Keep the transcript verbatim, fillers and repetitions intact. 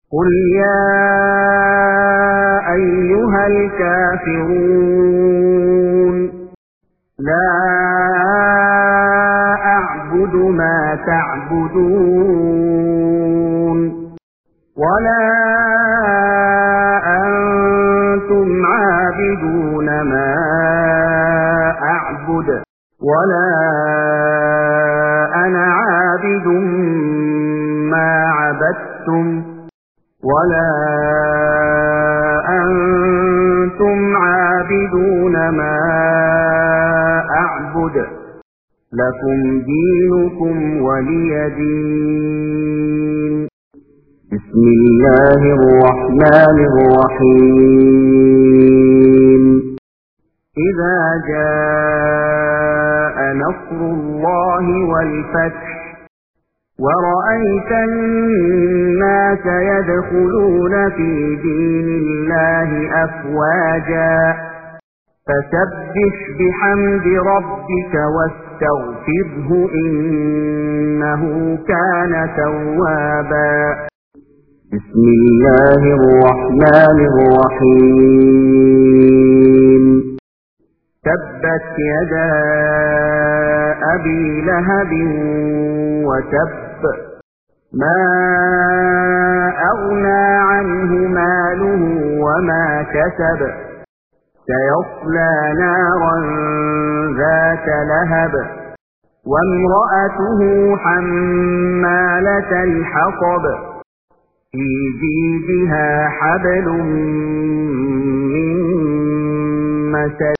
قل يا أيها الكافرون لا أعبد ما تعبدون ولا أنتم عابدون ما أعبد ولا أنا عابد ما عبدتم ولا أنتم عابدون ما أعبد لكم دينكم ولي دين. بسم الله الرحمن الرحيم. إذا جاء نصر الله والفتح ورأيت الناس يدخلون في دين الله أفواجا فسبح بحمد ربك واستغفره إنه كان توابا. بسم الله الرحمن الرحيم. تبت يدا أبي لهب وتب ما أغنى عنه ماله وما كسب سيصلى نارا ذات لهب وامرأته حمالة الحطب في جيدها حبل من مسد